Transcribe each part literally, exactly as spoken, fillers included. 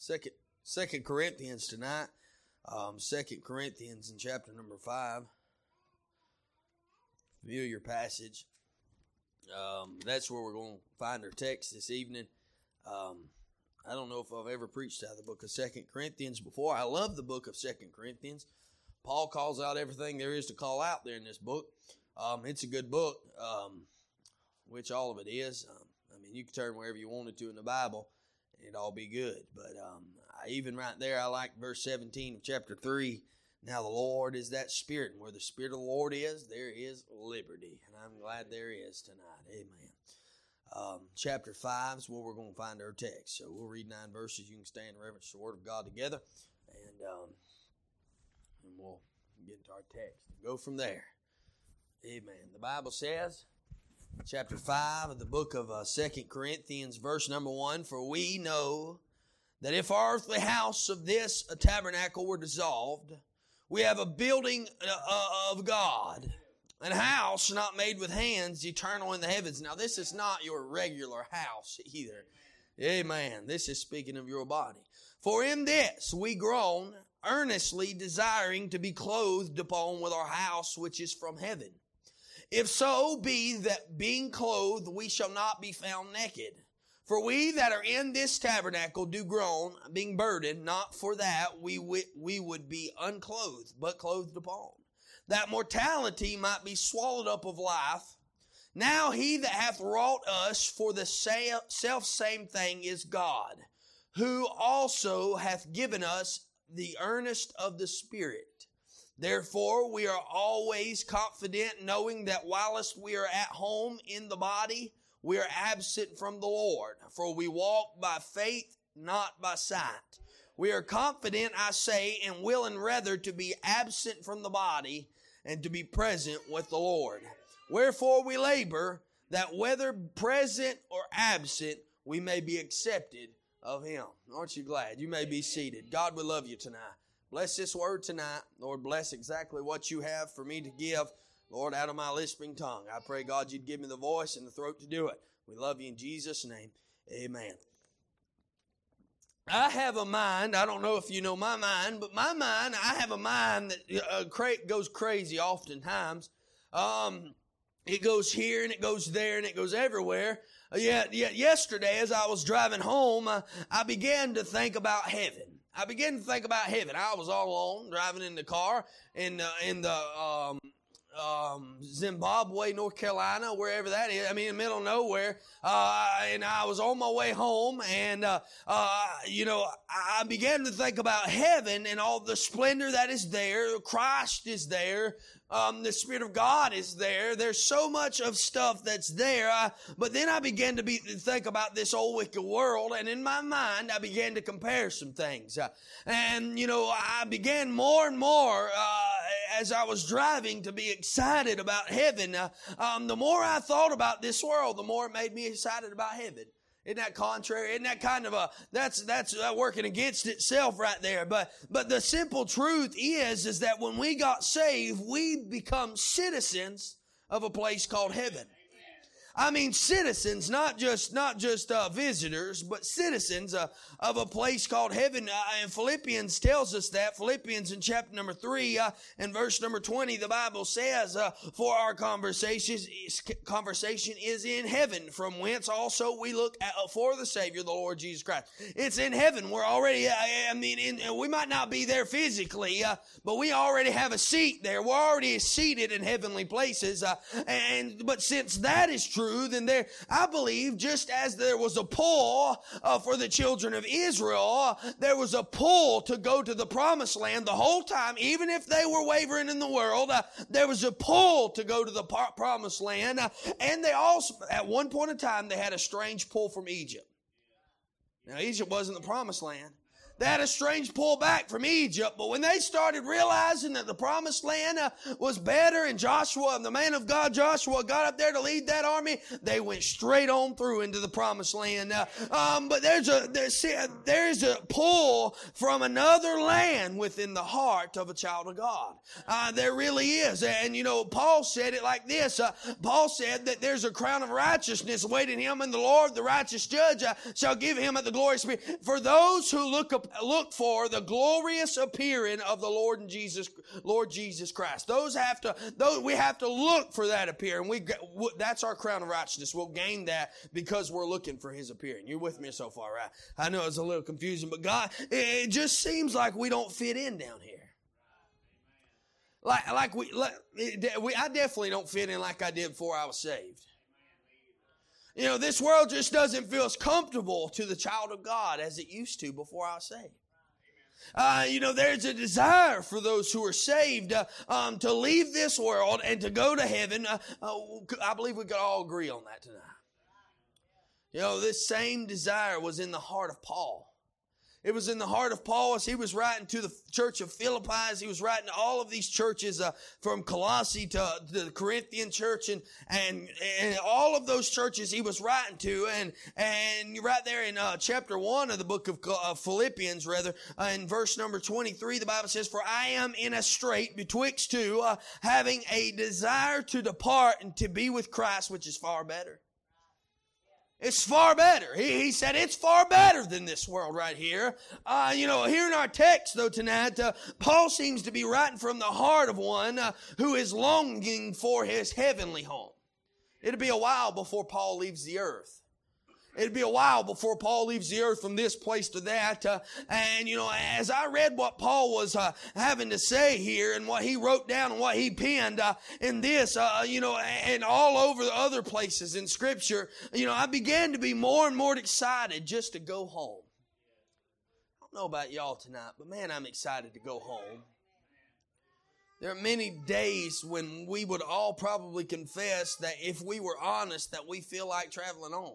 Second, Second Corinthians tonight. Um, Second Corinthians in chapter number five. Familiar passage. Um, that's where we're going to find our text this evening. Um, I don't know if I've ever preached out of the book of Second Corinthians before. I love the book of Second Corinthians. Paul calls out everything there is to call out there in this book. Um, it's a good book, um, which all of it is. Um, I mean, you can turn wherever you wanted to in the Bible, and it'd all be good. But um, I, even right there, I like verse seventeen of chapter three. Now the Lord is that Spirit, and where the Spirit of the Lord is, there is liberty. And I'm glad there is tonight. Amen. Um, chapter five is where we're going to find our text. So we'll read nine verses. You can stand and reverence the Word of God together, and, um, and we'll get into our text and go from there. Amen. The Bible says, chapter five of the book of uh, Second Corinthians, verse number one, for we know that if our earthly house of this a tabernacle were dissolved, we have a building uh, of God, an house not made with hands, eternal in the heavens. Now, this is not your regular house either. Amen. This is speaking of your body. For in this we groan, earnestly desiring to be clothed upon with our house which is from heaven. If so be that being clothed we shall not be found naked. For we that are in this tabernacle do groan, being burdened, not for that we w- we would be unclothed, but clothed upon, that mortality might be swallowed up of life. Now he that hath wrought us for the self same thing is God, who also hath given us the earnest of the Spirit. Therefore we are always confident, knowing that whilst we are at home in the body, we are absent from the Lord, for we walk by faith, not by sight. We are confident, I say, and willing rather to be absent from the body and to be present with the Lord. Wherefore we labor, that whether present or absent, we may be accepted of Him. Aren't you glad? You may be seated. God, we love you tonight. Bless this word tonight. Lord, bless exactly what you have for me to give. Lord, out of my lisping tongue, I pray, God, you'd give me the voice and the throat to do it. We love you in Jesus' name. Amen. I have a mind, I don't know if you know my mind, but my mind, I have a mind that uh, cra- goes crazy oftentimes. Um, it goes here and it goes there and it goes everywhere. Uh, yet, yet yesterday as I was driving home, uh, I began to think about heaven. I began to think about heaven. I was all alone driving in the car in, uh, in the... Um, Um, Zimbabwe, North Carolina, wherever that is. I mean, in the middle of nowhere. Uh, and I was on my way home, and uh, uh, you know, I began to think about heaven and all the splendor that is there. Christ is there. Um, the Spirit of God is there. There's so much of stuff that's there. Uh, but then I began to, be, to think about this old wicked world, and in my mind, I began to compare some things. Uh, and, you know, I began more and more, uh, as I was driving, to be excited about heaven. Uh, um, the more I thought about this world, the more it made me excited about heaven. Isn't that contrary? Isn't that kind of a, that's, that's uh, working against itself right there. But, but the simple truth is, is that when we got saved, we become citizens of a place called heaven. I mean citizens, not just not just uh, visitors, but citizens uh, of a place called heaven. Uh, and Philippians tells us that. Philippians in chapter number three uh, and verse number twenty, the Bible says, uh, for our conversation is, conversation is in heaven, from whence also we look at, uh, for the Savior, the Lord Jesus Christ. It's in heaven. We're already, uh, I mean, in, we might not be there physically, uh, but we already have a seat there. We're already seated in heavenly places. Uh, and But since that is true, then there, I believe, just as there was a pull uh, for the children of Israel, uh, there was a pull to go to the promised land the whole time, even if they were wavering in the world. Uh, there was a pull to go to the par- promised land, uh, and they also, at one point in time, they had a strange pull from Egypt. Now, Egypt wasn't the promised land. They had a strange pullback from Egypt, but when they started realizing that the promised land uh, was better and Joshua, and the man of God Joshua, got up there to lead that army, they went straight on through into the promised land. Uh, um, but there's a there's, there's a pull from another land within the heart of a child of God. Uh, there really is. And you know, Paul said it like this. Uh, Paul said that there's a crown of righteousness awaiting him, and the Lord, the righteous judge, uh, shall give him at the glorious spirit. For those who look up Look for the glorious appearing of the Lord and Jesus, Lord Jesus Christ. Those have to, those we have to look for that appearing. We that's our crown of righteousness. We'll gain that because we're looking for His appearing. You're with me so far, right? I know it's a little confusing, but God, it just seems like we don't fit in down here. Like, like we, like, we, I definitely don't fit in like I did before I was saved. You know, this world just doesn't feel as comfortable to the child of God as it used to before I was saved. Uh, you know, there's a desire for those who are saved uh, um, to leave this world and to go to heaven. Uh, uh, I believe we could all agree on that tonight. You know, this same desire was in the heart of Paul. It was in the heart of Paul as he was writing to the church of Philippi, as he was writing to all of these churches uh, from Colossae to, to the Corinthian church and, and and all of those churches he was writing to. And and right there in uh, chapter one of the book of uh, Philippians, rather, uh, in verse number twenty-three, the Bible says, "For I am in a strait betwixt two, uh, having a desire to depart and to be with Christ, which is far better." It's far better. He, he said it's far better than this world right here. Uh, you know, here in our text, though, tonight, uh, Paul seems to be writing from the heart of one uh, who is longing for his heavenly home. It'll be a while before Paul leaves the earth. It'd be a while before Paul leaves the earth from this place to that. Uh, and, you know, as I read what Paul was uh, having to say here and what he wrote down and what he penned uh, in this, uh, you know, and all over the other places in Scripture, you know, I began to be more and more excited just to go home. I don't know about y'all tonight, but man, I'm excited to go home. There are many days when we would all probably confess that if we were honest, that we feel like traveling on.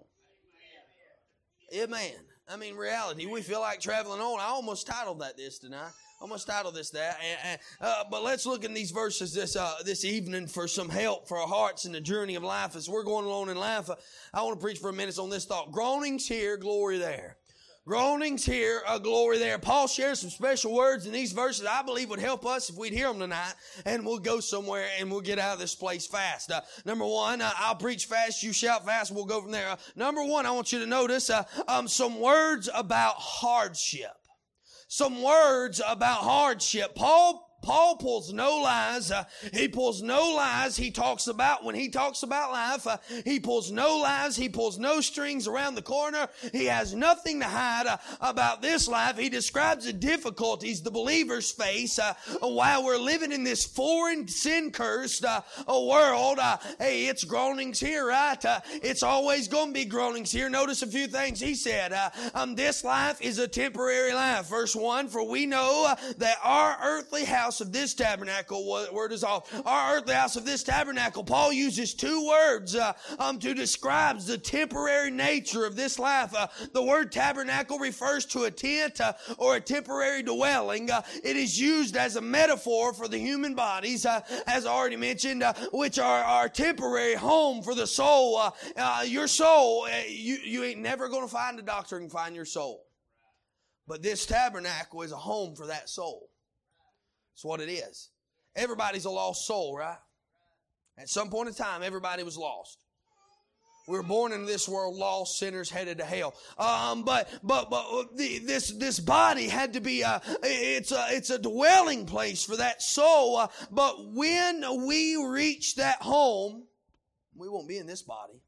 Amen. I mean, reality, we feel like traveling on. I almost titled that this tonight. I almost titled this that. And, and, uh, but let's look in these verses this uh, this evening for some help for our hearts in the journey of life. As we're going along in life, uh, I want to preach for a minute on this thought. Groanings here, glory there. Groanings here, a glory there. Paul shares some special words in these verses I believe would help us if we'd hear them tonight, and we'll go somewhere and we'll get out of this place fast. Uh, number one, uh, I'll preach fast, you shout fast, we'll go from there. Uh, number one, I want you to notice uh, um, some words about hardship. Some words about hardship. Paul Paul pulls no lies. Uh, he pulls no lies. He talks about, when he talks about life, uh, he pulls no lies. He pulls no strings around the corner. He has nothing to hide uh, about this life. He describes the difficulties the believers face uh, while we're living in this foreign, sin-cursed uh, world. Uh, hey, it's groanings here, right? Uh, it's always going to be groanings here. Notice a few things he said. Uh, um, this life is a temporary life. Verse one, for we know uh, that our earthly house of this tabernacle, word is off, our earthly house of this tabernacle, Paul uses two words uh, um, to describe the temporary nature of this life. Uh, the word tabernacle refers to a tent uh, or a temporary dwelling. Uh, it is used as a metaphor for the human bodies, uh, as I already mentioned, uh, which are our temporary home for the soul. Uh, uh, your soul, uh, you, you ain't never going to find a doctor who can find your soul. But this tabernacle is a home for that soul. That's what it is. Everybody's a lost soul, right? At some point in time, everybody was lost. We were born into this world lost, sinners headed to hell. Um, but but but the, this this body had to be a it's a it's a dwelling place for that soul. Uh, but when we reach that home, we won't be in this body.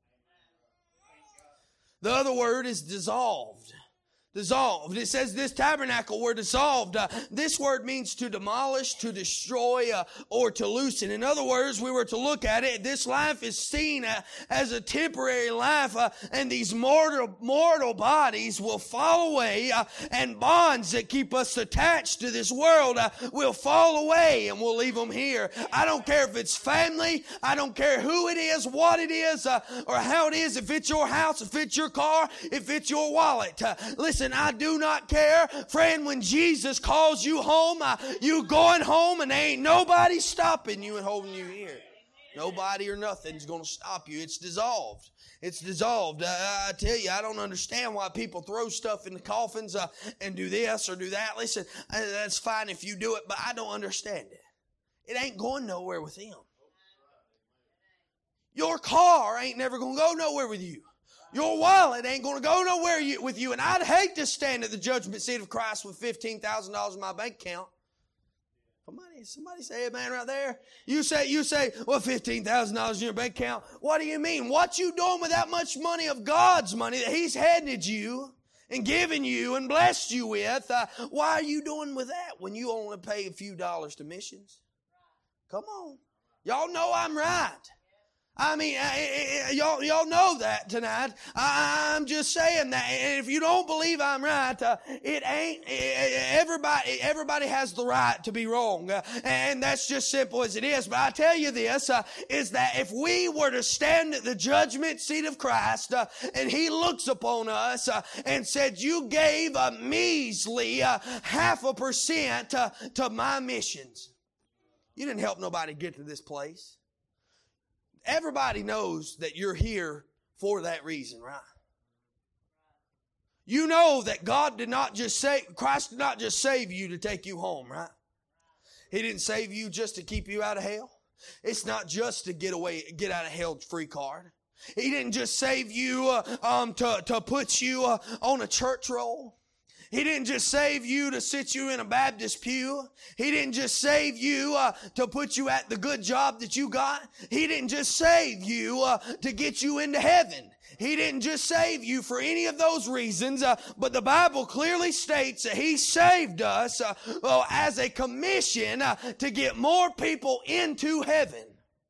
The other word is dissolved. Dissolved. It says this tabernacle were dissolved. Uh, this word means to demolish, to destroy, uh, or to loosen. In other words, we were to look at it. This life is seen uh, as a temporary life, uh, and these mortal mortal bodies will fall away, uh, and bonds that keep us attached to this world uh, will fall away, and we'll leave them here. I don't care if it's family. I don't care who it is, what it is, uh, or how it is. If it's your house, if it's your car, if it's your wallet. Uh, listen. Listen, I do not care. Friend, when Jesus calls you home, uh, you going home and there ain't nobody stopping you and holding you here. Nobody or nothing's going to stop you. It's dissolved. It's dissolved. Uh, I tell you, I don't understand why people throw stuff in the coffins uh, and do this or do that. Listen, uh, that's fine if you do it, but I don't understand it. It ain't going nowhere with Him. Your car ain't never going to go nowhere with you. Your wallet ain't going to go nowhere with you. And I'd hate to stand at the judgment seat of Christ with fifteen thousand dollars in my bank account. Somebody, somebody say amen right there. You say, you say, well, fifteen thousand dollars in your bank account. What do you mean? What you doing with that much money of God's money that He's handed you and given you and blessed you with? Uh, why are you doing with that when you only pay a few dollars to missions? Come on. Y'all know I'm right. I mean, I, I, y'all, y'all know that tonight. I, I'm just saying that. And if you don't believe I'm right, uh, it ain't, everybody, everybody has the right to be wrong. Uh, and that's just simple as it is. But I tell you this, uh, is that if we were to stand at the judgment seat of Christ, uh, and He looks upon us, uh, and said, you gave a measly, uh, half a percent, uh, to my missions. You didn't help nobody get to this place. Everybody knows that you're here for that reason, right? You know that God did not just save, Christ did not just save you to take you home, right? He didn't save you just to keep you out of hell. It's not just to get away, get out of hell free card. He didn't just save you uh, um, to, to put you uh, on a church roll. He didn't just save you to sit you in a Baptist pew. He didn't just save you uh, to put you at the good job that you got. He didn't just save you uh, to get you into heaven. He didn't just save you for any of those reasons, uh, but the Bible clearly states that He saved us uh, well, as a commission uh, to get more people into heaven.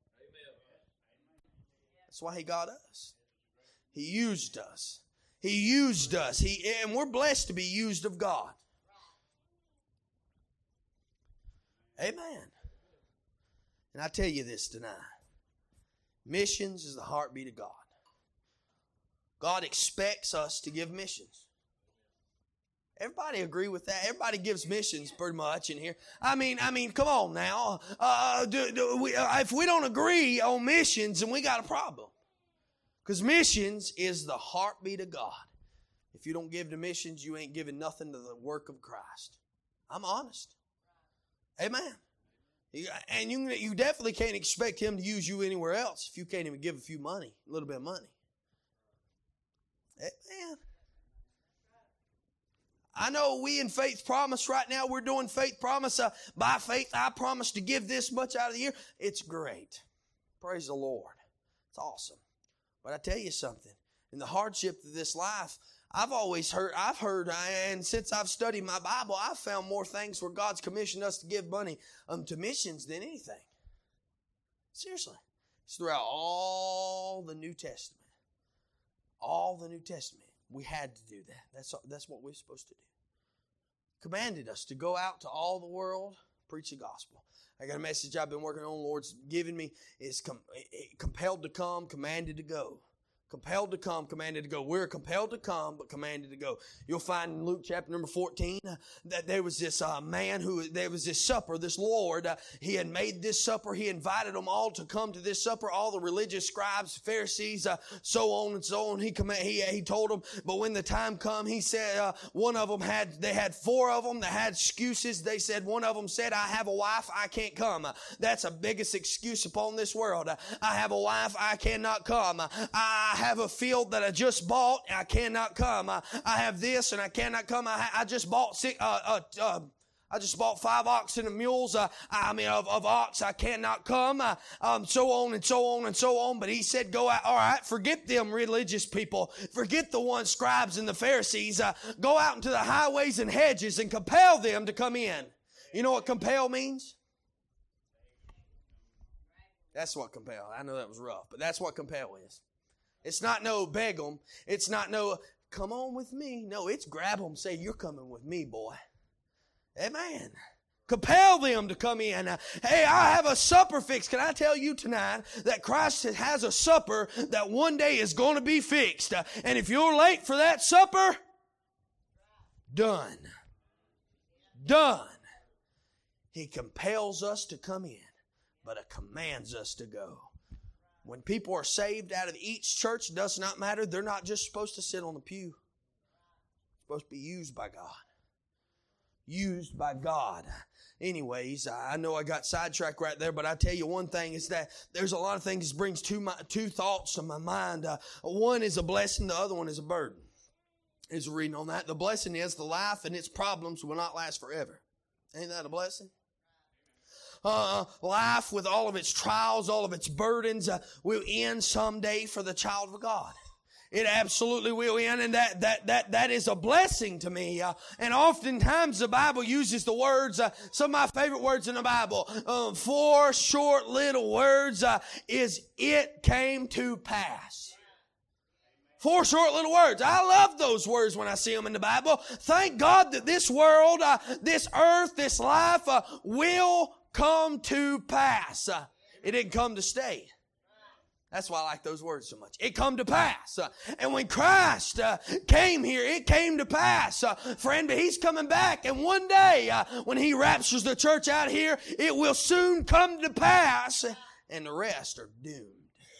That's why He got us. He used us. He used us. He, and we're blessed to be used of God. Amen. And I tell you this tonight. Missions is the heartbeat of God. God expects us to give missions. Everybody agree with that? Everybody gives missions pretty much in here. I mean, I mean, come on now. Uh, do, do we, uh, if we don't agree on missions, then we got a problem. Because missions is the heartbeat of God. If you don't give to missions, you ain't giving nothing to the work of Christ. I'm honest. Amen. And you, you definitely can't expect Him to use you anywhere else if you can't even give a few money, a little bit of money. Amen. I know we in Faith Promise right now, we're doing Faith Promise. Uh, by faith, I promise to give this much out of the year. It's great. Praise the Lord. It's awesome. But I tell you something, in the hardship of this life, I've always heard, I've heard, and since I've studied my Bible, I've found more things where God's commissioned us to give money um, to missions than anything. Seriously. It's throughout all the New Testament. All the New Testament. We had to do that. That's, that's what we're supposed to do. Commanded us to go out to all the world, preach the gospel. I got a message I've been working on. The Lord's given me. It's com- compelled to come, commanded to go. Compelled to come, commanded to go. We're compelled to come, but commanded to go. You'll find in Luke chapter number fourteen uh, that there was this uh, man who, there was this supper, this Lord. Uh, he had made this supper. He invited them all to come to this supper, all the religious scribes, Pharisees, uh, so on and so on. He, command, he he told them, but when the time come, he said, uh, one of them had, they had four of them that had excuses. They said, one of them said, I have a wife, I can't come. Uh, that's the biggest excuse upon this world. Uh, I have a wife, I cannot come. Uh, I I have a field that I just bought, and I cannot come. I, I have this, and I cannot come. I, I just bought six, uh, uh, uh, I just bought five oxen and mules. Uh, I mean, of, of ox, I cannot come. Uh, um, so on and so on and so on. But he said, go out. All right, forget them religious people. Forget the ones, scribes and the Pharisees. Uh, go out into the highways and hedges and compel them to come in. You know what compel means? That's what compel. I know that was rough, but that's what compel is. It's not no beg them. It's not no come on with me. No, it's grab them. Say, you're coming with me, boy. Amen. Compel them to come in. Uh, hey, I have a supper fixed. Can I tell you tonight that Christ has a supper that one day is going to be fixed? Uh, and if you're late for that supper, done. Done. He compels us to come in, but it commands us to go. When people are saved out of each church, it does not matter. They're not just supposed to sit on the pew. They're supposed to be used by God. Used by God. Anyways, I know I got sidetracked right there, but I tell you one thing is that there's a lot of things that brings two, my, two thoughts to my mind. Uh, one is a blessing, the other one is a burden. Is reading on that. The blessing is the life and its problems will not last forever. Ain't that a blessing? Uh, life with all of its trials, all of its burdens uh, will end someday for the child of God. It absolutely will end, and that that that that is a blessing to me. Uh, and oftentimes the Bible uses the words, uh, some of my favorite words in the Bible, um, four short little words, uh, is "it came to pass." Four short little words. I love those words when I see them in the Bible. Thank God that this world, uh, this earth, this life uh, will come to pass. Uh, it didn't come to stay. That's why I like those words so much. It come to pass. Uh, and when Christ uh, came here, it came to pass. Uh, friend, but He's coming back. And one day, uh, when He raptures the church out here, it will soon come to pass. And the rest are doomed.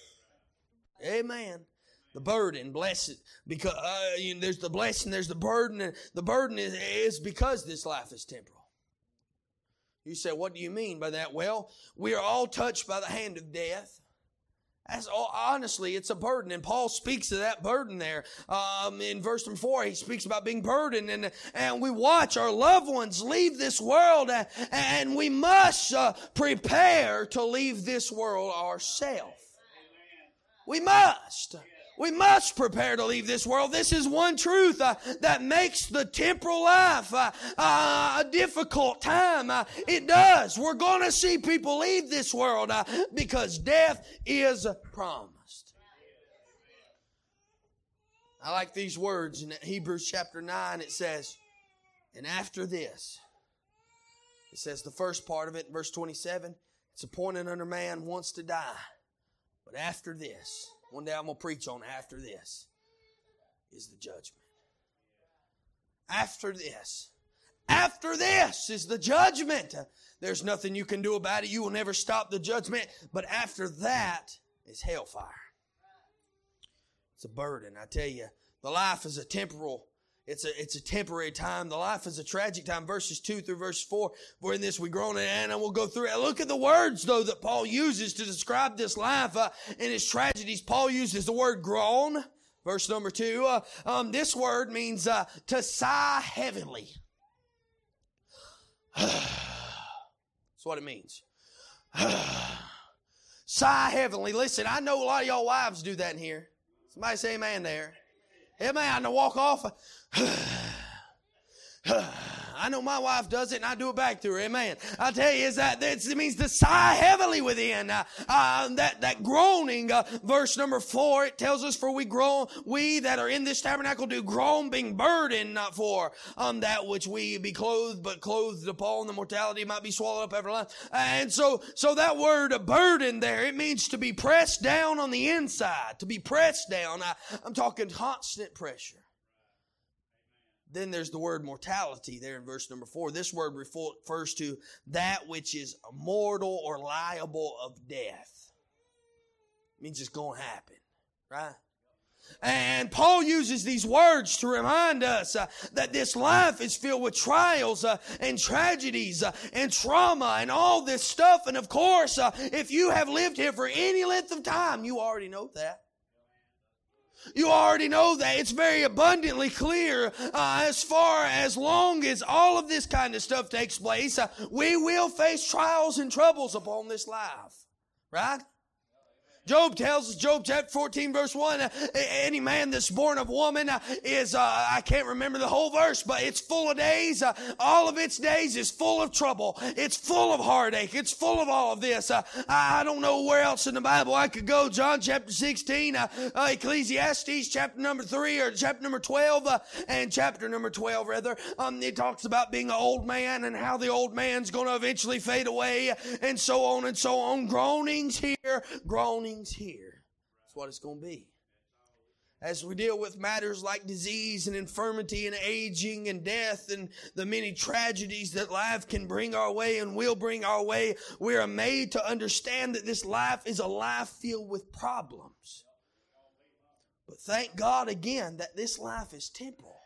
Amen. The burden, blessed, because uh, you know, there's the blessing, there's the burden, and the burden is, is because this life is temporal. You say, what do you mean by that? Well, we are all touched by the hand of death. That's all, honestly, it's a burden, and Paul speaks of that burden there. Um, in verse number four, he speaks about being burdened, and, and we watch our loved ones leave this world, and, and we must uh, prepare to leave this world ourselves. We must. We must prepare to leave this world. This is one truth uh, that makes the temporal life uh, uh, a difficult time. Uh, it does. We're going to see people leave this world uh, because death is promised. I like these words in Hebrews chapter nine. It says, and after this, it says the first part of it in verse twenty-seven, it's appointed unto man once to die. But after this, one day I'm going to preach on after this, is the judgment. After this. After this is the judgment. There's nothing you can do about it. You will never stop the judgment. But after that is hellfire. It's a burden. I tell you, the life is a temporal It's a, it's a temporary time. The life is a tragic time. Verses two through verse four. For in this we groan, and we'll go through it. Look at the words, though, that Paul uses to describe this life uh, and its tragedies. Paul uses the word groan. Verse number two. Uh, um, this word means uh, to sigh heavily. That's what it means. Sigh heavily. Listen, I know a lot of y'all wives do that in here. Somebody say amen there. Amen. To walk off. I know my wife does it, and I do it back to her. Amen. I tell you, is that it means to sigh heavily within. Uh, uh, that that groaning. Uh, verse number four, it tells us, "For we groan, we that are in this tabernacle do groan, being burdened, not for um that which we be clothed, but clothed upon the mortality might be swallowed up every life." And so, so that word "a burden" there, it means to be pressed down on the inside, to be pressed down. I, I'm talking constant pressure. Then there's the word mortality there in verse number four. This word refers to that which is mortal or liable of death. It means it's going to happen, right? And Paul uses these words to remind us uh, that this life is filled with trials uh, and tragedies uh, and trauma and all this stuff. And of course, uh, if you have lived here for any length of time, you already know that. You already know that. It's very abundantly clear uh, as far as long as all of this kind of stuff takes place, uh, we will face trials and troubles upon this life. Right? Job tells us, Job chapter fourteen, verse one, uh, any man that's born of woman uh, is, uh, I can't remember the whole verse, but it's full of days. Uh, all of its days is full of trouble. It's full of heartache. It's full of all of this. Uh, I don't know where else in the Bible I could go. John chapter sixteen, uh, uh, Ecclesiastes chapter number three, or chapter number twelve, uh, and chapter number twelve, rather. Um, it talks about being an old man and how the old man's going to eventually fade away, and so on and so on. Groanings here, groanings here. That's what it's going to be. As we deal with matters like disease and infirmity and aging and death and the many tragedies that life can bring our way and will bring our way, we are made to understand that this life is a life filled with problems. But thank God again that this life is temporal.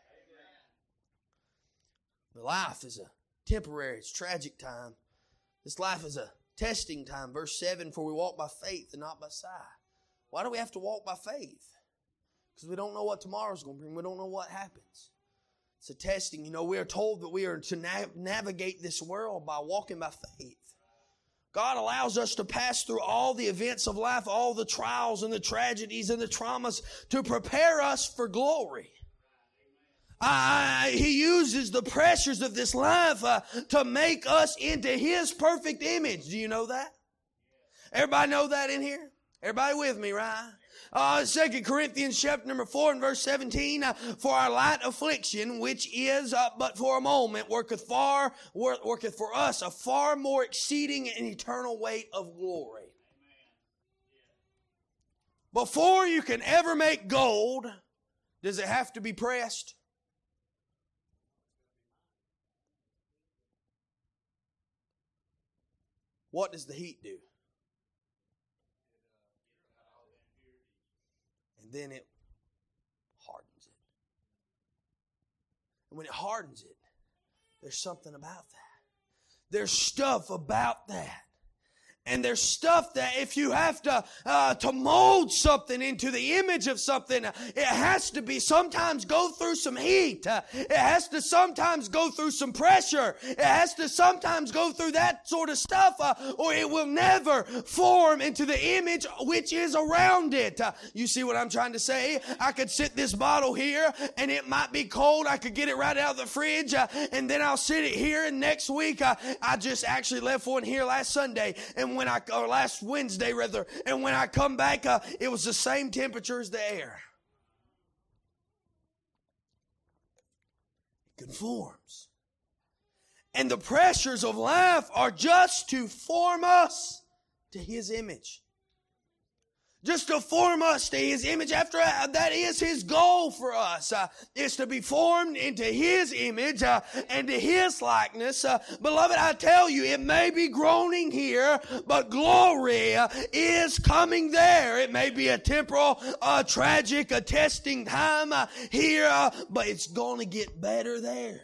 The life is a temporary, it's tragic time. This life is a testing time. Verse seven, for we walk by faith and not by sight. Why do we have to walk by faith? Because we don't know what tomorrow's going to bring. We don't know what happens. It's a testing. You know, we are told that we are to nav- navigate this world by walking by faith. God allows us to pass through all the events of life, all the trials and the tragedies and the traumas to prepare us for glory. Uh, he uses the pressures of this life uh, to make us into His perfect image. Do you know that? Everybody know that in here? Everybody with me, right? Uh, Second Corinthians chapter number four and verse seventeen, uh, for our light affliction, which is uh, but for a moment, worketh far, work, worketh for us a far more exceeding and eternal weight of glory. Before you can ever make gold, does it have to be pressed? What does the heat do? Then it hardens it. And when it hardens it, there's something about that. There's stuff about that. And there's stuff that if you have to uh, to mold something into the image of something, it has to be sometimes go through some heat. Uh, it has to sometimes go through some pressure. It has to sometimes go through that sort of stuff, uh, or it will never form into the image which is around it. Uh, you see what I'm trying to say? I could sit this bottle here, and it might be cold. I could get it right out of the fridge, uh, and then I'll sit it here. And next week, uh, I just actually left one here last Sunday, and when I, or last Wednesday rather, and when I come back, uh, it was the same temperature as the air. It conforms. And the pressures of life are just to form us to His image. Just to form us to His image. After uh, that is His goal for us. Uh, is to be formed into His image uh, and to His likeness. Uh, beloved, I tell you, it may be groaning here, but glory uh, is coming there. It may be a temporal, uh, tragic, a testing time uh, here, uh, but it's going to get better there.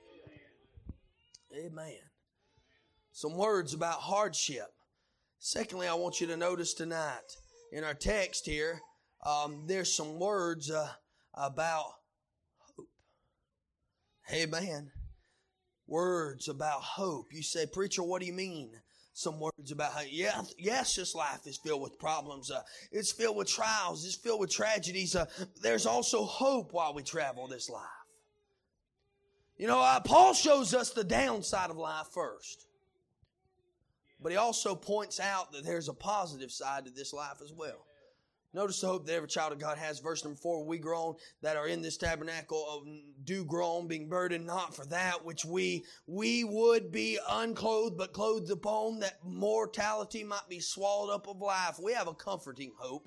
Amen. Some words about hardship. Secondly, I want you to notice tonight, in our text here, um, there's some words uh, about hope. Amen. Words about hope. You say, preacher, what do you mean? Some words about hope. Yeah, yes, this life is filled with problems. Uh, it's filled with trials. It's filled with tragedies. Uh, there's also hope while we travel this life. You know, uh, Paul shows us the downside of life first. But he also points out that there's a positive side to this life as well. Notice the hope that every child of God has. Verse number four, we groan that are in this tabernacle of do groan, being burdened not for that which we we would be unclothed, but clothed upon, that mortality might be swallowed up of life. We have a comforting hope.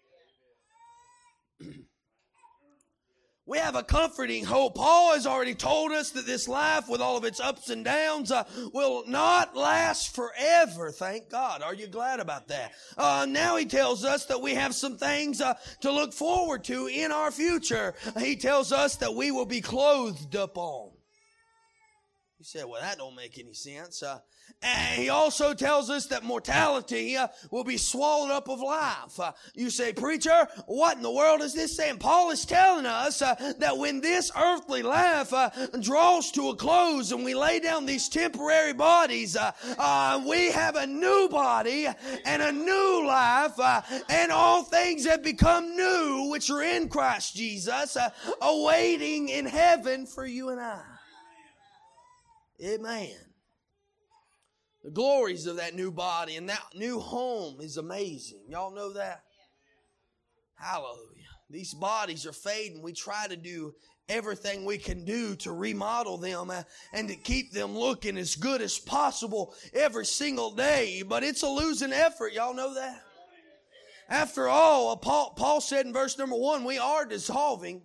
We have a comforting hope. Paul has already told us that this life, with all of its ups and downs, uh, will not last forever. Thank God. Are you glad about that? Uh, now he tells us that we have some things uh, to look forward to in our future. He tells us that we will be clothed upon. You said, well, that don't make any sense. Uh, and he also tells us that mortality uh, will be swallowed up of life. Uh, you say, preacher, what in the world is this saying? Paul is telling us uh, that when this earthly life uh, draws to a close and we lay down these temporary bodies, uh, uh, we have a new body and a new life, uh, and all things have become new, which are in Christ Jesus, uh, awaiting in heaven for you and I. Amen. The glories of that new body and that new home is amazing. Y'all know that? Hallelujah. These bodies are fading. We try to do everything we can do to remodel them uh, and to keep them looking as good as possible every single day. But it's a losing effort. Y'all know that? After all, Paul, Paul said in verse number one, we are dissolving.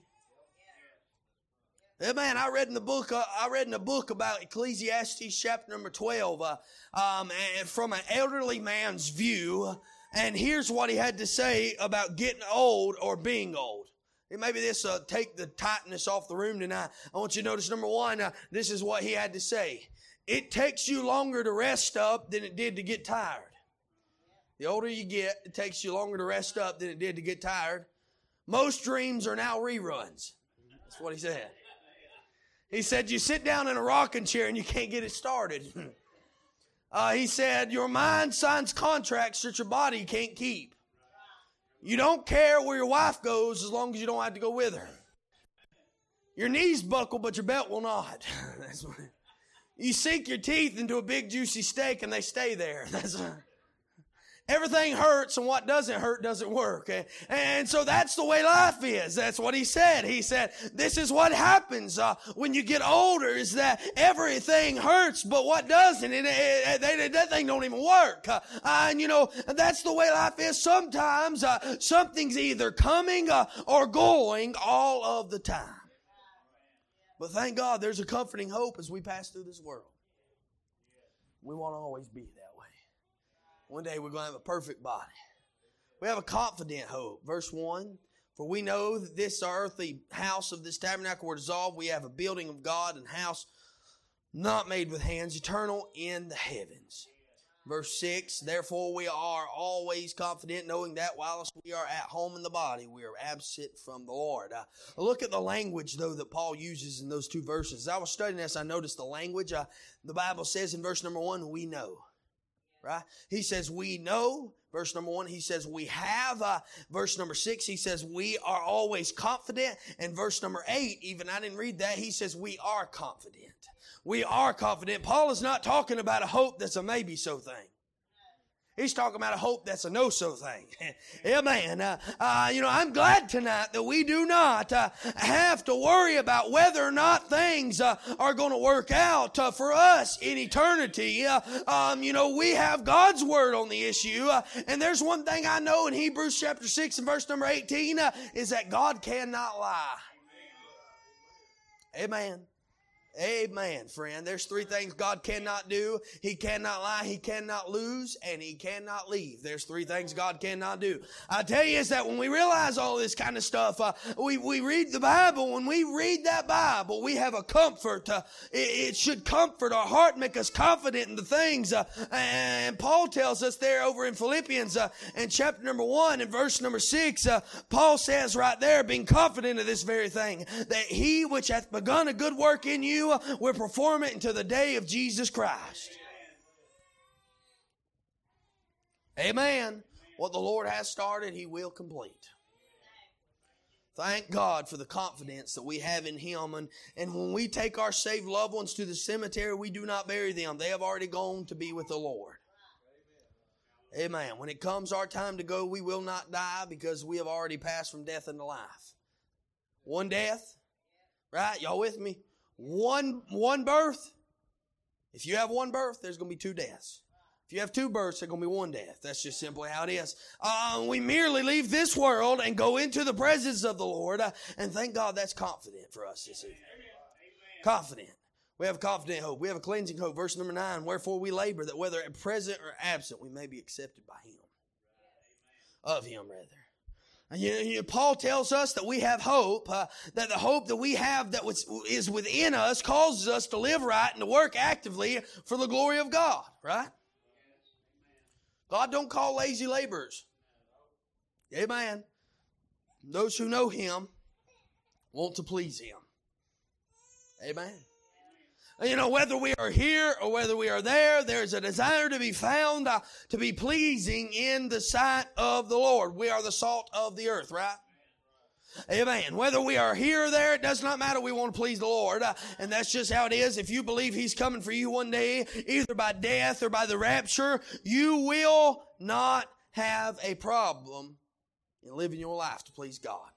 Yeah, man, I read in the book. Uh, I read in the book about Ecclesiastes chapter number twelve, uh, um, and from an elderly man's view. And here's what he had to say about getting old or being old. And maybe this uh, take the tightness off the room tonight. I want you to notice number one. Uh, this is what he had to say. It takes you longer to rest up than it did to get tired. The older you get, it takes you longer to rest up than it did to get tired. Most dreams are now reruns. That's what he said. He said, you sit down in a rocking chair and you can't get it started. uh, he said, your mind signs contracts that your body can't keep. You don't care where your wife goes as long as you don't have to go with her. Your knees buckle, but your belt will not. That's what, you sink your teeth into a big juicy steak and they stay there. That's a, everything hurts, and what doesn't hurt doesn't work. And, and so that's the way life is. That's what he said. He said, this is what happens uh, when you get older, is that everything hurts, but what doesn't? It, it, it, that thing don't even work. Uh, and, you know, that's the way life is. Sometimes uh, something's either coming uh, or going all of the time. But thank God there's a comforting hope as we pass through this world. We won't always be that way. One day we're going to have a perfect body. We have a confident hope. Verse one, for we know that this earthly house of this tabernacle were dissolved. We have a building of God and house not made with hands, eternal in the heavens. Verse six, therefore we are always confident, knowing that whilst we are at home in the body, we are absent from the Lord. Uh, look at the language, though, that Paul uses in those two verses. As I was studying this, I noticed the language. Uh, the Bible says in verse number one, we know. Right? He says we know. Verse number one, he says we have. Uh, verse number six, he says we are always confident. And verse number eight, even I didn't read that, he says we are confident. We are confident. Paul is not talking about a hope that's a maybe-so thing. He's talking about a hope that's a no-so thing. Amen. Uh, uh, you know, I'm glad tonight that we do not uh, have to worry about whether or not things uh, are going to work out uh, for us in eternity. Uh, um, you know, we have God's word on the issue. Uh, and there's one thing I know in Hebrews chapter six and verse number eighteen uh, is that God cannot lie. Amen. Amen, friend. There's three things God cannot do. He cannot lie, He cannot lose, and He cannot leave. There's three things God cannot do. I tell you is that when we realize all this kind of stuff, uh, we, we read the Bible. When we read that Bible, we have a comfort. Uh, it, it should comfort our heart, make us confident in the things. Uh, and Paul tells us there over in Philippians uh, in chapter number one and verse number six, uh, Paul says right there, being confident of this very thing, that He which hath begun a good work in you will perform it until the day of Jesus Christ. Amen. What the Lord has started, He will complete. Thank God for the confidence that we have in Him. And, and when we take our saved loved ones to the cemetery, we do not bury them. They have already gone to be with the Lord. Amen. When it comes our time to go, we will not die because we have already passed from death into life. One death. Right? Y'all with me? One, one birth. If you have one birth, there's going to be two deaths. If you have two births, there's going to be one death. That's just simply how it is. Uh, we merely leave this world and go into the presence of the Lord. Uh, and thank God that's confident for us this evening. Confident. We have a confident hope. We have a cleansing hope. Verse number nine, wherefore we labor that whether present or absent, we may be accepted by Him. Of Him, rather. And you, you, Paul tells us that we have hope, uh, that the hope that we have that was, is within us causes us to live right and to work actively for the glory of God, right? God don't call lazy laborers. Amen. Those who know Him want to please Him. Amen. You know, whether we are here or whether we are there, there's a desire to be found, uh, to be pleasing in the sight of the Lord. We are the salt of the earth, right? Amen. Whether we are here or there, it does not matter. We want to please the Lord. Uh, and that's just how it is. If you believe He's coming for you one day, either by death or by the rapture, you will not have a problem in living your life to please God.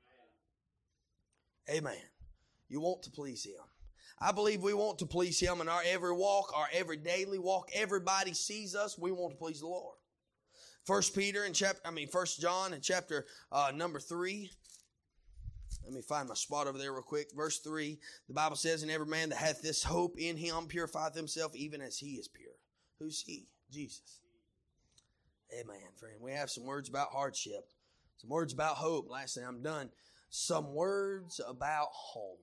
Amen. You want to please Him. I believe we want to please Him in our every walk, our every daily walk. Everybody sees us. We want to please the Lord. First Peter and chapter, I mean First John in chapter uh, number three. Let me find my spot over there real quick. Verse three, the Bible says, "And every man that hath this hope in him purifieth himself even as he is pure." Who's he? Jesus. Amen, friend. We have some words about hardship. Some words about hope. Lastly, I'm done. Some words about home.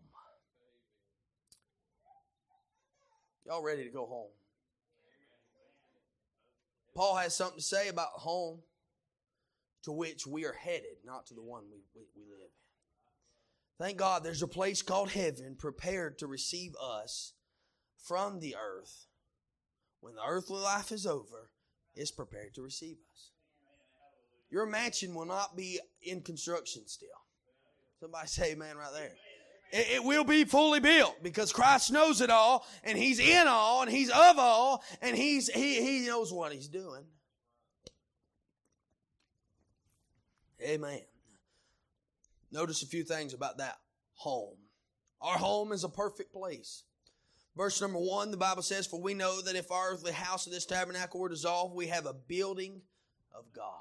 Y'all ready to go home? Paul has something to say about home to which we are headed, not to the one we, we, we live in. Thank God there's a place called heaven prepared to receive us from the earth. When the earthly life is over, it's prepared to receive us. Your mansion will not be in construction still. Somebody say amen right there. It, it will be fully built because Christ knows it all, and He's in all, and He's of all, and He's He, he knows what He's doing. Amen. Notice a few things about that home. Our home is a perfect place. Verse number one, the Bible says, "For we know that if our earthly house of this tabernacle were dissolved, we have a building of God."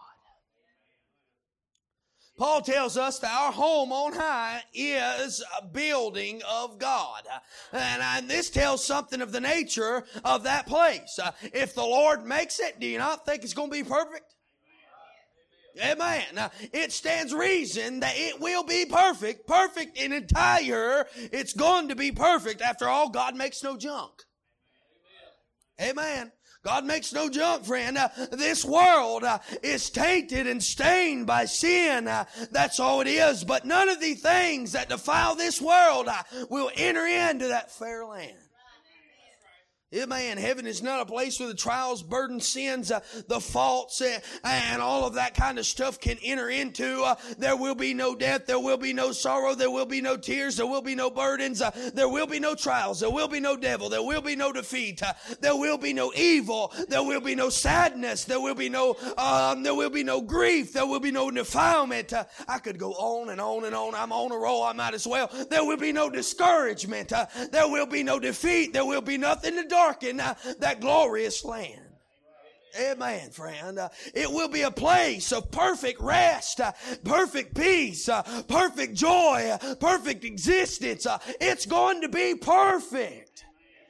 Paul tells us that our home on high is a building of God. And, and this tells something of the nature of that place. Uh, if the Lord makes it, do you not think it's going to be perfect? Amen. Now, it stands reason that it will be perfect, perfect in entire. It's going to be perfect. After all, God makes no junk. Amen. God makes no junk, friend. Uh, this world uh, is tainted and stained by sin. Uh, that's all it is. But none of the things that defile this world uh, will enter into that fair land. Amen. Heaven is not a place where the trials, burdens, sins, uh, the faults, uh, and all of that kind of stuff can enter into. Uh, there will be no death. There will be no sorrow. There will be no tears. There will be no burdens. Uh, there will be no trials. There will be no devil. There will be no defeat. Uh, there will be no evil. There will be no sadness. There will be no, um, there will be no grief. There will be no defilement. Uh, I could go on and on and on. I'm on a roll. I might as well. There will be no discouragement. Uh, there will be no defeat. There will be nothing to darken uh, that glorious land. Amen, friend. Uh, it will be a place of perfect rest, uh, perfect peace, uh, perfect joy, uh, perfect existence. Uh, it's going to be perfect.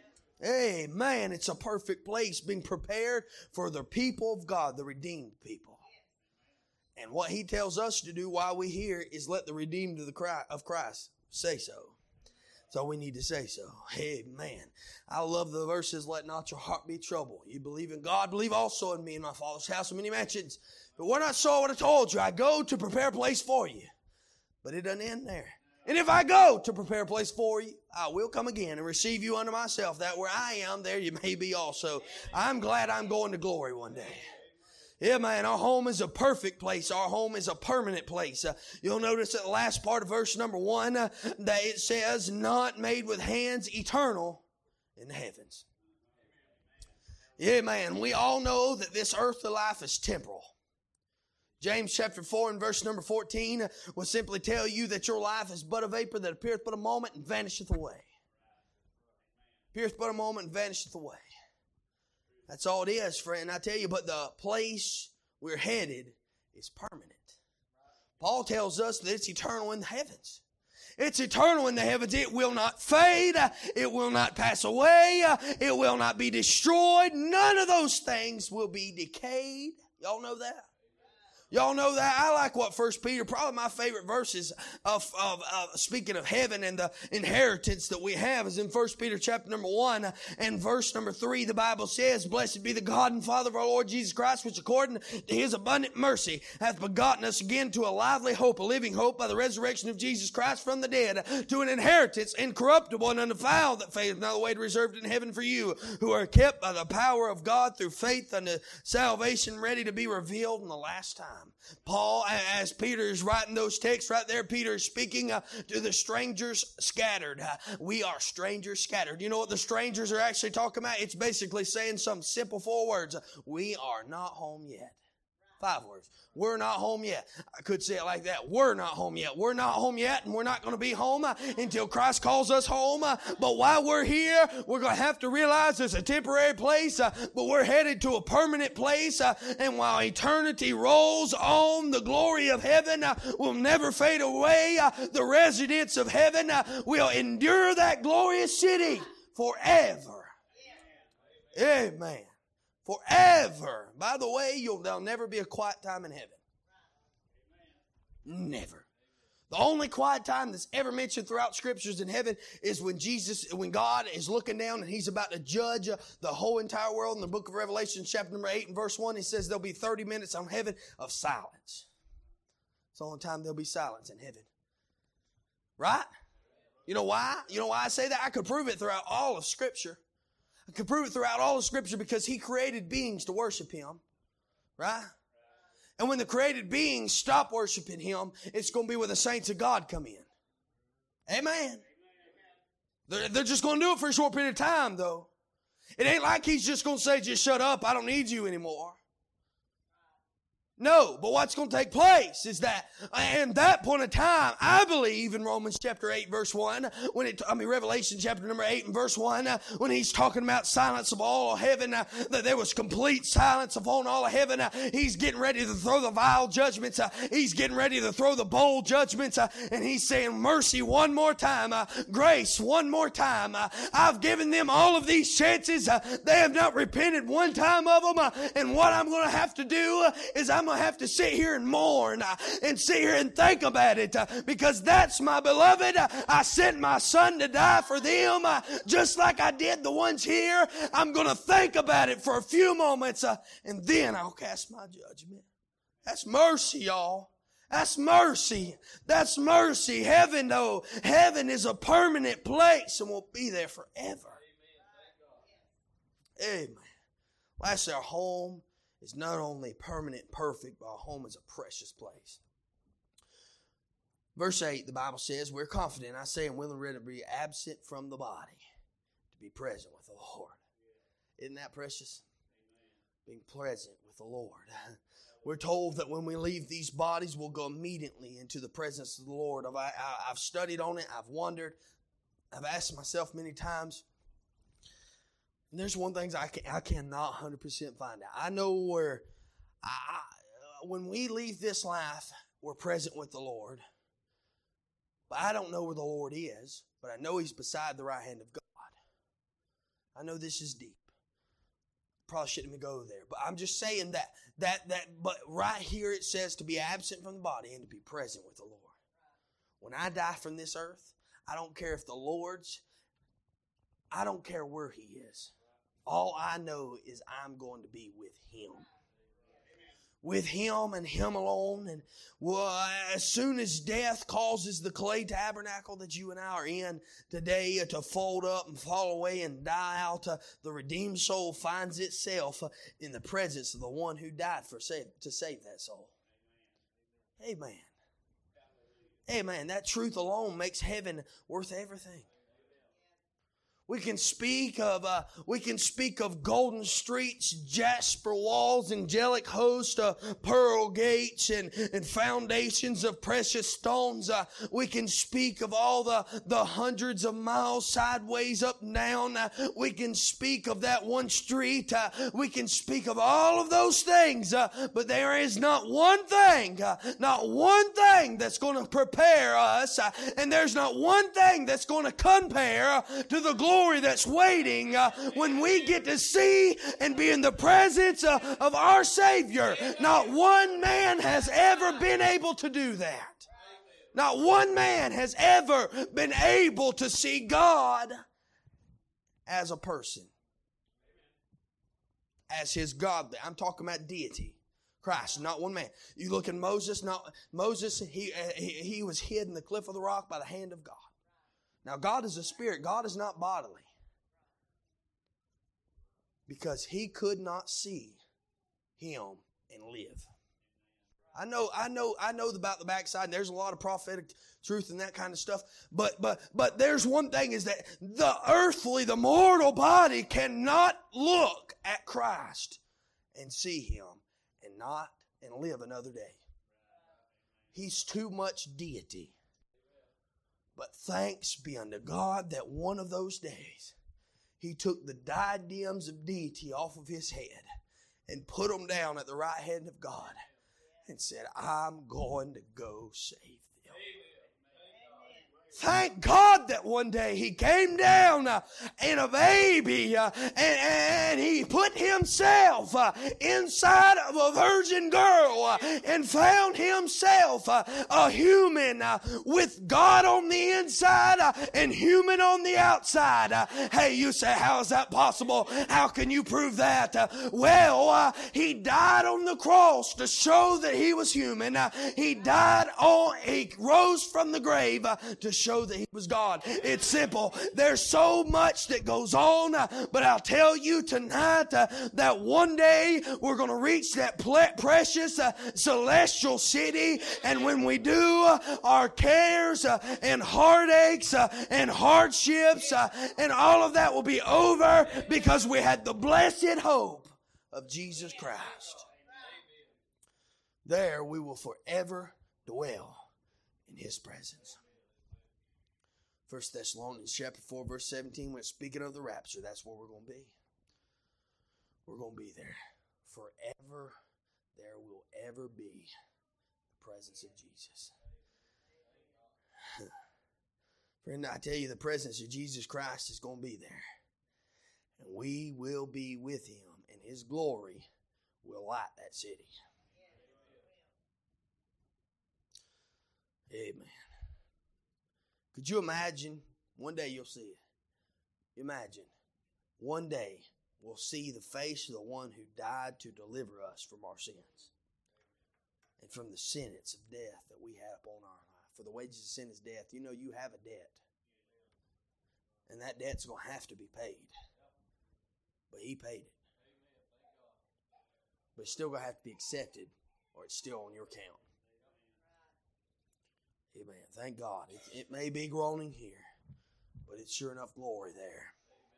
Amen. It's a perfect place being prepared for the people of God, the redeemed people. And what He tells us to do while we're here is let the redeemed of the Christ, of Christ say so. So we need to say so. Amen. I love the verses, "Let not your heart be troubled. You believe in God, believe also in me. In my Father's house are many mansions. But when I saw what I told you, I go to prepare a place for you." But it doesn't end there. "And if I go to prepare a place for you, I will come again and receive you unto myself, that where I am, there you may be also." I'm glad I'm going to glory one day. Yeah, man, our home is a perfect place. Our home is a permanent place. Uh, you'll notice at the last part of verse number one uh, that it says, "Not made with hands, eternal in the heavens." Yeah, man, we all know that this earthly life is temporal. James chapter four and verse number fourteen will simply tell you that your life is but a vapor that appeareth but a moment and vanisheth away. Appeareth but a moment and vanisheth away. That's all it is, friend. I tell you, but the place we're headed is permanent. Paul tells us that it's eternal in the heavens. It's eternal in the heavens. It will not fade. It will not pass away. It will not be destroyed. None of those things will be decayed. Y'all know that? Y'all know that? I like what First Peter, probably my favorite verses of, of, of speaking of heaven and the inheritance that we have is in First Peter chapter number one and verse number three. The Bible says, "Blessed be the God and Father of our Lord Jesus Christ, which according to His abundant mercy hath begotten us again to a lively hope, a living hope by the resurrection of Jesus Christ from the dead, to an inheritance incorruptible and undefiled that fadeth not away, reserved in heaven for you, who are kept by the power of God through faith unto salvation, ready to be revealed in the last time." Paul, as Peter is writing those texts right there, Peter is speaking uh, to the strangers scattered. Uh, we are strangers scattered. You know what the strangers are actually talking about? It's basically saying some simple four words. We are not home yet. Five words. We're not home yet. I could say it like that. We're not home yet. We're not home yet, and we're not going to be home uh, until Christ calls us home. Uh, but while we're here, we're going to have to realize it's a temporary place, uh, but we're headed to a permanent place. Uh, and while eternity rolls on, the glory of heaven uh, will never fade away. Uh, the residents of heaven uh, will endure that glorious city forever. Amen. Forever. By the way, you'll, there'll never be a quiet time in heaven. Never. The only quiet time that's ever mentioned throughout scriptures in heaven is when Jesus, when God is looking down and He's about to judge uh, the whole entire world. In the book of Revelation, chapter number eight and verse one, He says there'll be thirty minutes on heaven of silence. It's the only time there'll be silence in heaven. Right? You know why? You know why I say that? I could prove it throughout all of Scripture. I can prove it throughout all of Scripture because He created beings to worship Him. Right? And when the created beings stop worshiping Him, it's going to be where the saints of God come in. Amen. They're, they're just going to do it for a short period of time, though. It ain't like He's just going to say, just shut up, I don't need you anymore. No, but what's going to take place is that at that point in time, I believe in Romans chapter eight verse one, when it, I mean Revelation chapter number eight and verse one, uh, when he's talking about silence of all of heaven, uh, that there was complete silence upon all of heaven. Uh, he's getting ready to throw the vile judgments. Uh, he's getting ready to throw the bold judgments. Uh, and he's saying mercy one more time, uh, grace one more time. Uh, I've given them all of these chances. Uh, they have not repented one time of them. Uh, and what I'm going to have to do uh, is I'm going to have to sit here and mourn uh, and sit here and think about it uh, because that's my beloved. Uh, I sent my son to die for them uh, just like I did the ones here. I'm going to think about it for a few moments uh, and then I'll cast my judgment. That's mercy, y'all. That's mercy. That's mercy. Heaven, though, heaven is a permanent place and will be there forever. Amen. Lastly, our home is not only permanent, perfect, but our home is a precious place. Verse eight, the Bible says, we're confident, I say, and willing ready to be absent from the body, to be present with the Lord. Isn't that precious? Being present with the Lord. We're told that when we leave these bodies, we'll go immediately into the presence of the Lord. I've, I, I've studied on it. I've wondered. I've asked myself many times. And there's one thing I, can, I cannot one hundred percent find out. I know where, I, when we leave this life, we're present with the Lord. But I don't know where the Lord is, but I know He's beside the right hand of God. I know this is deep. Probably shouldn't even go there. But I'm just saying that, that, that, but right here it says to be absent from the body and to be present with the Lord. When I die from this earth, I don't care if the Lord's, I don't care where He is. All I know is I'm going to be with Him. With Him and Him alone. And well, as soon as death causes the clay tabernacle that you and I are in today to fold up and fall away and die out, uh, the redeemed soul finds itself uh, in the presence of the one who died for save, to save that soul. Amen. Amen. That truth alone makes heaven worth everything. We can speak of uh, we can speak of golden streets, jasper walls, angelic hosts, uh, pearl gates, and, and foundations of precious stones. Uh, we can speak of all the, the hundreds of miles sideways up and down. Uh, we can speak of that one street. Uh, we can speak of all of those things. Uh, but there is not one thing, uh, not one thing that's going to prepare us, uh, and there's not one thing that's going to compare uh, to the glory that's waiting uh, when we get to see and be in the presence uh, of our Savior. Not one man has ever been able to do that. Not one man has ever been able to see God as a person. As His God. I'm talking about deity. Christ, not one man. You look at Moses, not Moses, he, he, he was hid in the cliff of the rock by the hand of God. Now, God is a spirit. God is not bodily. Because He could not see Him and live. I know, I know, I know about the backside, and there's a lot of prophetic truth and that kind of stuff. But, but, but there's one thing is that the earthly, the mortal body cannot look at Christ and see Him and not and live another day. He's too much deity. But thanks be unto God that one of those days He took the diadems of deity off of His head and put them down at the right hand of God and said, I'm going to go save them. Thank God that one day He came down uh, in a baby uh, and, and He put Himself uh, inside of a virgin girl uh, and found Himself uh, a human uh, with God on the inside uh, and human on the outside. Uh, hey, you say, how is that possible? How can you prove that? Uh, well, uh, He died on the cross to show that He was human. Uh, he died on, He rose from the grave uh, to show show that He was God. It's simple. There's so much that goes on, uh, but I'll tell you tonight uh, that one day we're going to reach that ple- precious uh, celestial city, and when we do, uh, our cares uh, and heartaches uh, and hardships uh, and all of that will be over because we had the blessed hope of Jesus Christ. There we will forever dwell in His presence. First Thessalonians chapter four, verse seventeen, when speaking of the rapture, that's where we're going to be. We're going to be there. Forever there will ever be the presence of Jesus. Friend, I tell you, the presence of Jesus Christ is going to be there. And we will be with Him, and His glory will light that city. Amen. Could you imagine? One day you'll see it. Imagine. One day we'll see the face of the one who died to deliver us from our sins and from the sentence of death that we had upon our life. For the wages of sin is death. You know you have a debt. And that debt's going to have to be paid. But He paid it. But it's still going to have to be accepted, or it's still on your account. Amen. Thank God. It, it may be groaning here, but it's sure enough glory there.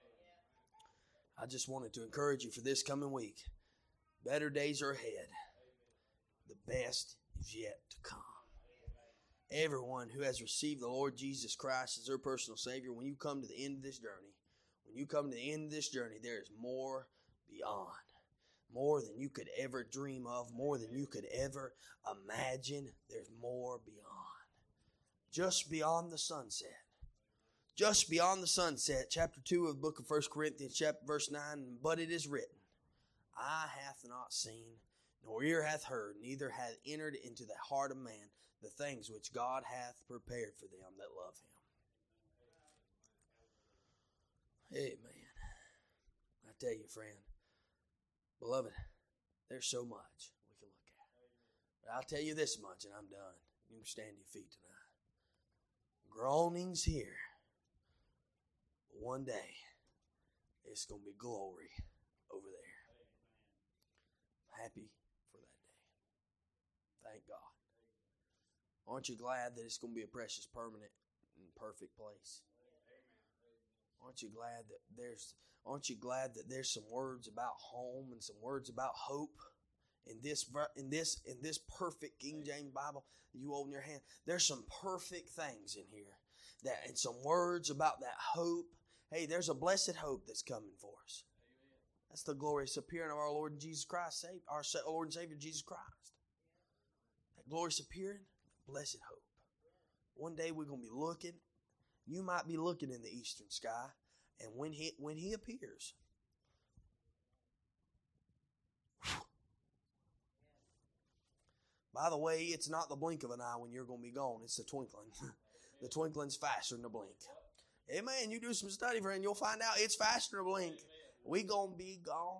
I just wanted to encourage you for this coming week. Better days are ahead. The best is yet to come. Everyone who has received the Lord Jesus Christ as their personal Savior, when you come to the end of this journey, when you come to the end of this journey, there is more beyond. More than you could ever dream of, more than you could ever imagine. There's more beyond. Just beyond the sunset. Just beyond the sunset, chapter two of the book of First Corinthians, chapter verse nine, but it is written, eye hath not seen, nor ear hath heard, neither hath entered into the heart of man the things which God hath prepared for them that love Him. Amen. I tell you, friend, beloved, there's so much we can look at. But I'll tell you this much, and I'm done. You can stand to your feet tonight. Groanings here. One day, it's going to be glory over there. Happy for that day. Thank God. Aren't you glad that it's going to be a precious, permanent, and perfect place? Aren't you glad that there's aren't you glad that there's some words about home and some words about hope in this in this in this perfect King James Bible that you hold in your hand? There's some perfect things in here. That and some words about that hope. Hey, there's a blessed hope that's coming for us. That's the glorious appearing of our Lord and Jesus Christ, our Lord and Savior Jesus Christ. That glorious appearing, blessed hope. One day we're going to be looking. You might be looking in the eastern sky, and when he when he appears, by the way, it's not the blink of an eye when you're going to be gone. It's the twinkling. The twinkling's faster than the blink. Amen. You do some study, friend, you'll find out it's faster than a blink. We gonna be gone.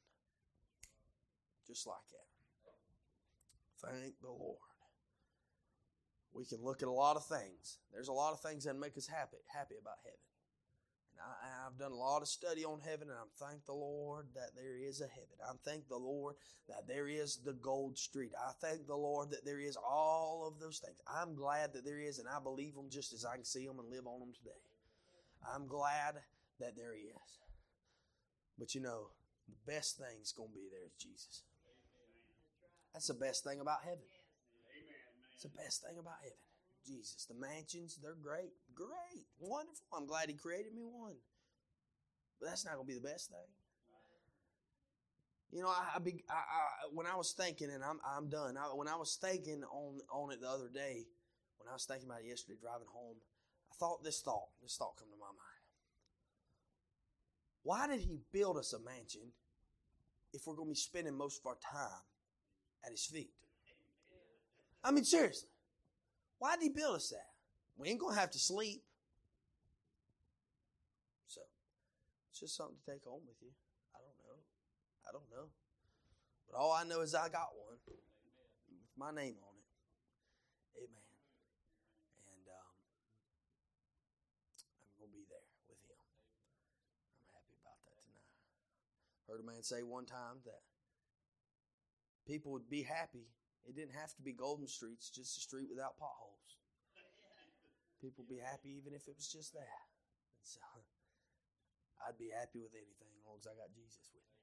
Just like that. Thank the Lord. We can look at a lot of things. There's a lot of things that make us happy, happy about heaven. And I, I've done a lot of study on heaven, and I thank the Lord that there is a heaven. I thank the Lord that there is the gold street. I thank the Lord that there is all of those things. I'm glad that there is, and I believe them just as I can see them and live on them today. I'm glad that there is. But you know, the best thing's going to be there is Jesus. That's the best thing about heaven. It's the best thing about heaven. Jesus, the mansions, they're great. Great. Wonderful. I'm glad He created me one. But that's not going to be the best thing. You know, I, I, be, I, I when I was thinking, and I'm I'm done. I, when I was thinking on on it the other day, when I was thinking about it yesterday, driving home, I thought this thought. This thought come to my mind. Why did He build us a mansion if we're going to be spending most of our time at His feet? I mean, seriously. Why did He build us that? We ain't going to have to sleep. So, it's just something to take home with you. I don't know. I don't know. But all I know is I got one with my name on it. Amen. And um, I'm going to be there with Him. I'm happy about that tonight. Heard a man say one time that people would be happy. It didn't have to be golden streets, just a street without potholes. People would be happy even if it was just that. And so, I'd be happy with anything as long as I got Jesus with me.